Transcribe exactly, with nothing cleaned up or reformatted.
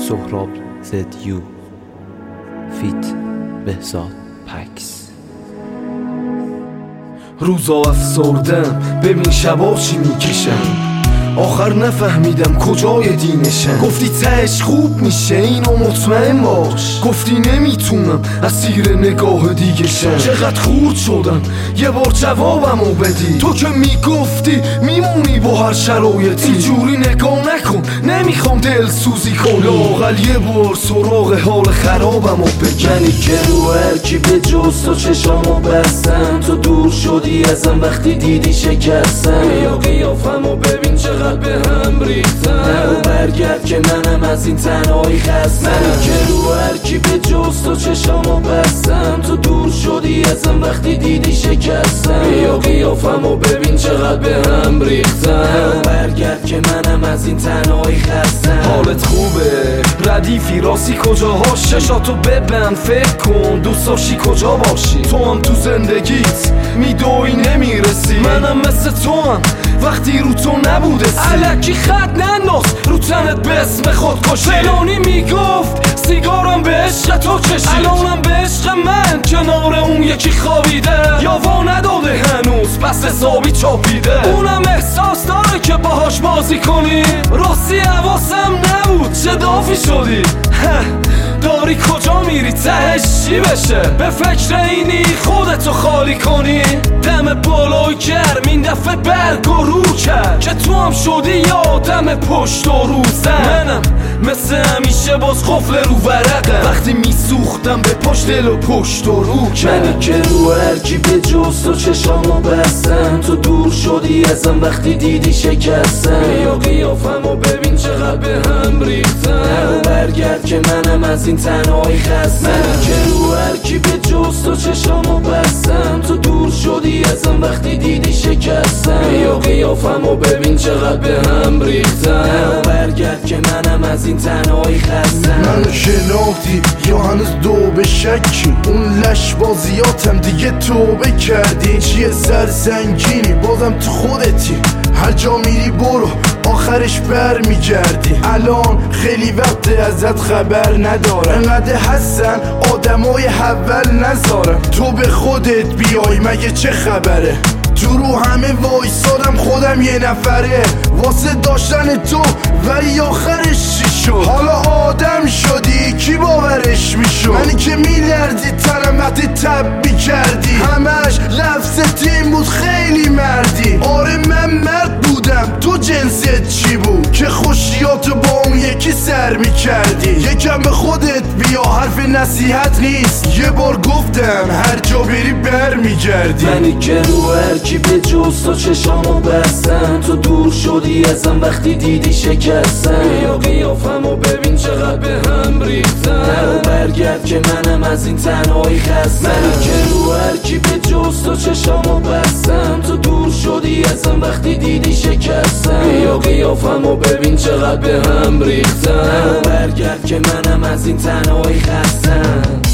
سهراب زدیو فیت بهزاد پکس. روزا افسردم ببین شبا چی میکشم، آخر نفهمیدم کجای دینشم. گفتی تهش خوب میشه اینو مطمئن باش، گفتی نمیتونم اسیر نگاه دیگه شم. چقدر خورد شدم یه بار جوابمو بدی، تو که میگفتی میمونی با هر شرایطی. اینجوری نگاه نکن نمیخوام دل سوزی کنی، لااقل یه بار سراغ حال خرابمو بگی. منی که رو هرکی به جز تو چشامو بستم، تو دور شدی ازم وقتی دیدی شکستم. یا قیافمو ببین چقدر به هم ریختم، نرو برگرد که منم از این تنهایی خستم. منی که رو هرکی به جز تو چشامو بستم، تو دور شدی ازم وقتی دیدی شکستم. یا قیافمو ببین چقدر به هم ریختم، نرو برگرد که منم از این تنهایی خستم. حالت خوبه؟ ردیفی راستی کجاهاش؟ چشاتو ببند فکر کن دوست داشتی کجا باشی. تو هم تو زندگیت میدوی نمیرسی، منم مثل تو هم وقتی رو تو نبوده الکی خط ننداز رو تنت به اسم خودکشی. فلانی میگفت سیگارم به عشق تو کشید، الانم به عشق من کنار اون یکی خوابیده. یا وا نداده هنوز پس حسابی چاپیده، اونم احساس داره که باهاش بازی کنی. راستی حواسم نبود چه دافی شدی، داری کجا میری تهش چی بشه؟ به فکر اینی خودتو خالی کنی. دم بالای گرم این دفعه برگ و رو کرد که تو هم شدی یا دم پشت و روزم. منم مثل همیشه باز قفل رو ورقه، وقتی میسوختم به پشت دل و پشت و رو کرد. منی که رو هرکی به جز تو چشامو بستم، تو دور شدی ازم وقتی دیدی شکستم. یا قیافمو ببین چقدر به هم ریختم، نرو برگرد که منم از این تنهایی خستم. منی که رو هرکی به جز تو چشامو بستم، تو دور شدی ازم وقتی دیدی شکستم. یا قیافمو ببین چقدر به هم ریختم، نرو برگرد که منم از این تنهایی خستم. منو شناختی یا هنوز دو به شکی؟ اون لش بازیاتم دیگه توبه کردی. چیه سرسنگینی بازم تو خودتی، هر جا میری برو آخرش بر میگردی. الان خیلی وقت ازت خبر ندارم، انقدر هستن آدمای حول نذارم. تو به خودت بیای مگه چه خبره؟ تو رو همه وایسادم خودم یه نفره واسه داشتن تو، ولی آخرش چی شد؟ حالا آدم شدی کی باورش میشد؟ منی که میلردی تنم وقتی تب میکردی، همش لفظ تیم بود خیلی مردی. آره من مرد بودم تو جنست چی بود که خوشیاتو با اون یکی سر میکردی؟ یکم به خودت بیا حرف نصیحت نیست، یه بار گفتم هر جا بری بر میگردی. منی که رو هرکی به جز تو چشامو بستم، تو دور شدی ازم وقتی دیدی شکستم. یا قیافمو ببین چقدر به هم ریختم، نرو برگرد که منم از این تنهایی خستم. منی که رو هرکی به جز تو چشامو بستم، تو دور شدی ازم وقتی دیدی شکستم. یا قیافمو ببین چقدر به هم ریختم، نرو برگرد که منم از این تنهایی خستم.